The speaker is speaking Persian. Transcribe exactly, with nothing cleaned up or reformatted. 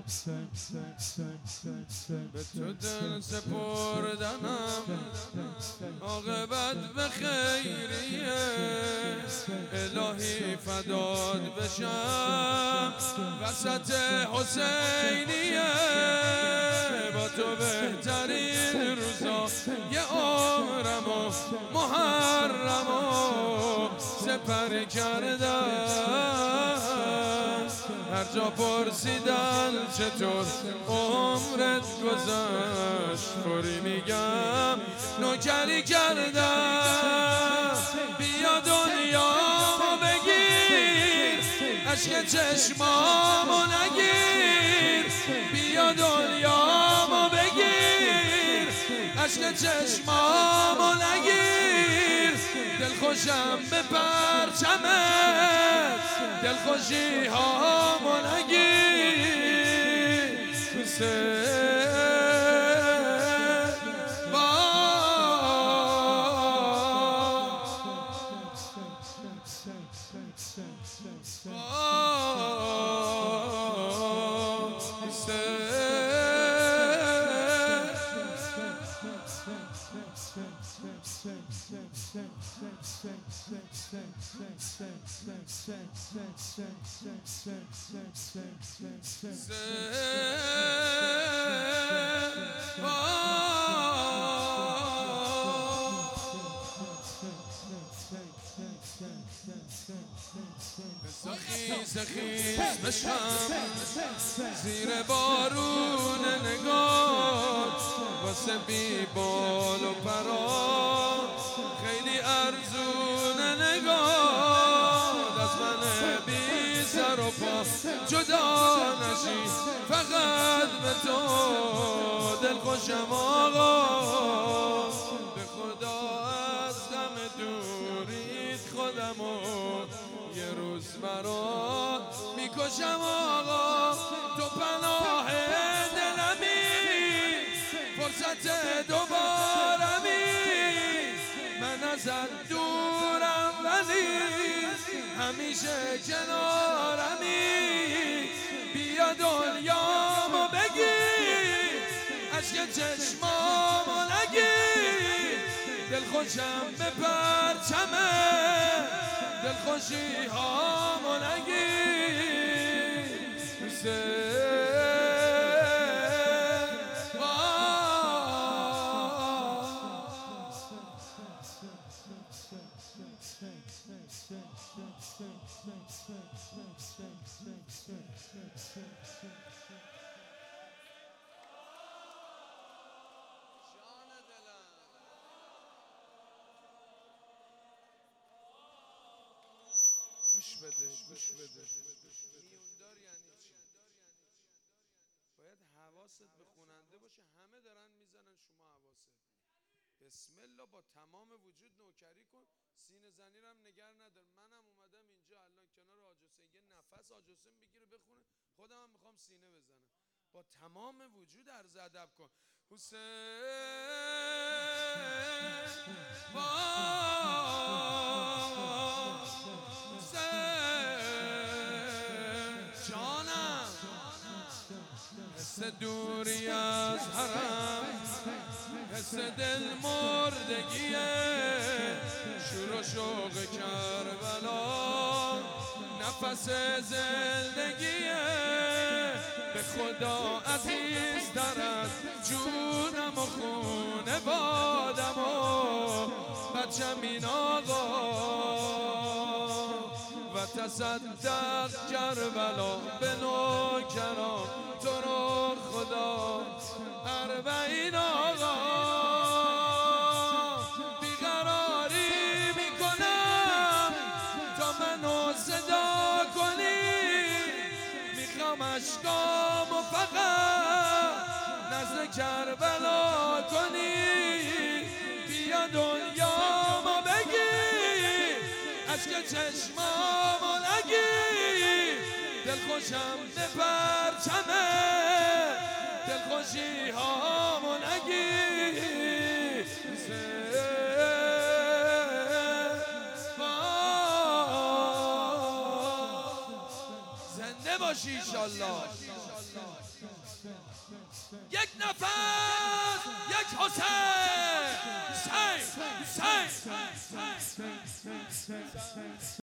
به تو دل سپردنم عاقبت به خیریه، الهی فداد بشم وسط حسینیه. با تو بهترین روزا یه عمرم و محرم و سپر کردم. هر جا پرسیدن چطور عمرت گذشت، فوری میگم نوکری کردم. بیا دنیامو بگیر، عشق چشمامو نگیر. بیا دنیامو بگیر، عشق چشمامو نگیر. دلخوشم به پرچمت، دلخوشی هامو نگیر. خیز خیز بشم زیر بارون نگاه، واسه بی بال و پرا خیلی ارزون نگاه. از من بی سر و پا جدا نشی، فقط به تو دلخوشم آقا. به خدا از غم دوریت خودمو یه روز برات میکشم آقا. تو پناه دلمی، فرصت دوبارمی. من ازت دورم ولی همیشه کنارمی. بیا دنیامو بگیر، عشق چشمامو نگیر. دلخوشم به پرچمه، دلخوشی هامو نگیر. گوش بده گوش بده میوندار یعنی چی؟ باید حواست به خوننده باشه. همه دارن میزنن، شما حواست. بسم الله، با تمام وجود نوکری کن. سینه زنی رو هم نگر ندار. منم اومدم اینجا الان کنار حاج حسین، یه نفس حاج حسین بگیره بخونه، خودم هم میخوام سینه بزنم. با تمام وجود عرض ادب کن. حس دوری از حرم، حس دل مردگیه. شور و شوق کربلا، نفس زندگیه. به خدا عزیز دارد جونم و خونه بادم و بچم این آقا. و تصدق کربلا به نوکران، تو رو خدا اربعین آقا. بیقراری میکنم تا منو صدا کنی. میخوام اشکامو فقط نزد کربلا کنی. بیا دنیامو بگیر، عشق چشمامو نگیر. دلخوشم به پرچمه، دلخوشی هامو نگیر. زنده باشی انشالله. یک نفس، یک حسین. حسین حسین